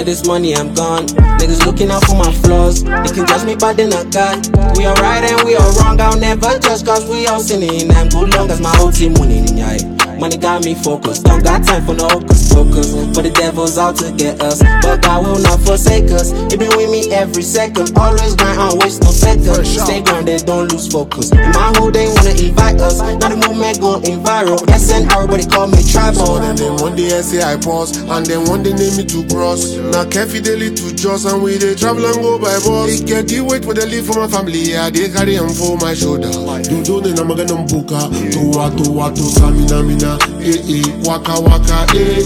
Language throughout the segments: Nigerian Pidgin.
get this money, I'm gone. Niggas looking out for my flaws. They can judge me, but they not God. We are right and we are wrong. I'll never judge, cause we all sinning. I'm good long as my whole team winning, yeah. Money got me focused, don't got time for no hocus pocus. For the devil's out to get us, but God will not forsake us. He been with me every second, always grind on, waste no second. Stay grounded, don't lose focus. In my hood they wanna invite us, now the movement going viral. SN everybody call me tribal. And then one day I say I pause, and then one day name me to cross. Now carefully daily to Joss, and we they travel and go by bus. They get the weight with the leave for my family, yeah, they carry them for my shoulder. Do do the namaga nambuka, to samina mina. Waka waka,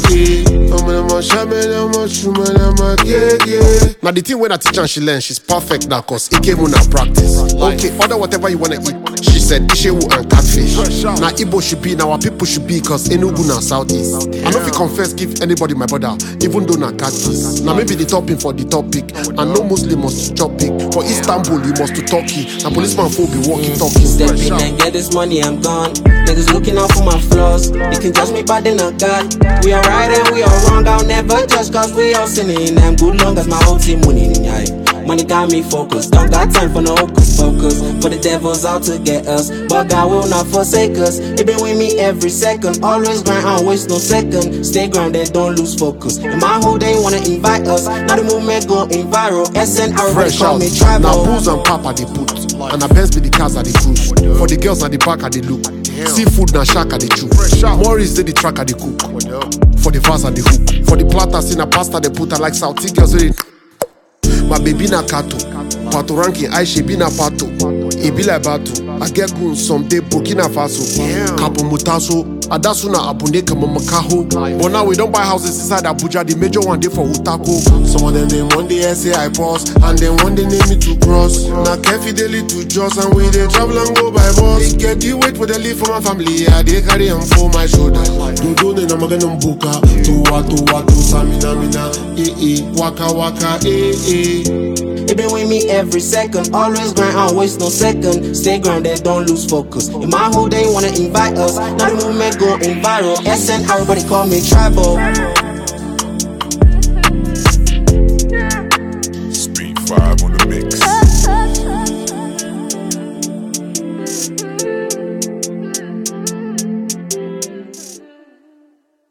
Now the thing when I teach and she learn, she's perfect now, cause it came on her practice. Okay, order whatever you wanna eat. She said Ishewu and catfish. Now Igbo should be, now our people should be, cause Enugu now Southeast. I know if you confess, give anybody my brother, even though na catfish. Now maybe the topping for the topic, and no Muslim must chop it. For Istanbul, you must to Turkey, and policeman will be walking talking. Step in and get this money, I'm gone. Niggas looking out for my flaws. They can judge me, but they not God. We are right and we are wrong. I'll never judge, cause we all sinning. I'm good long as my whole team winning, yeah. Money got me focused, don't got time for no hocus pocus. For the devil's out to get us, but God will not forsake us. He been with me every second, always grind on, waste no second. Stay grounded, don't lose focus. In my hood they wanna invite us, now the movement going viral. SN everybody call me tribal. Now booze and papa they put, and the Benz be the cars at the cruise. For the girls at the back at the look, seafood na shack at the chew. Morris they the track at the cook. For the vase at the hook, for the platters in a pasta they put, I like South girls with it. My baby na kato, pato ranking Aisha be na pato. It be like battle. I get goons someday Burkina Faso. Kapo Mutaso, Adasu na Abune kama Makaho. But now we don't buy houses inside Abuja, the major one day for Utako. Some of them then one day I say I pause, and then one day name me to cross. Now carefully daily to Joss, and we they travel and go by bus. They get the weight with the leave for my family, yeah, they carry them for my shoulder. Do do ne namaga nambuka, to samina mina, waka waka, He been with me every second, always grind on, waste no second. Stay grounded, don't lose focus. In my hood they wanna invite us, now the movement going viral. SN everybody call me tribal. Speed 5 on the mix.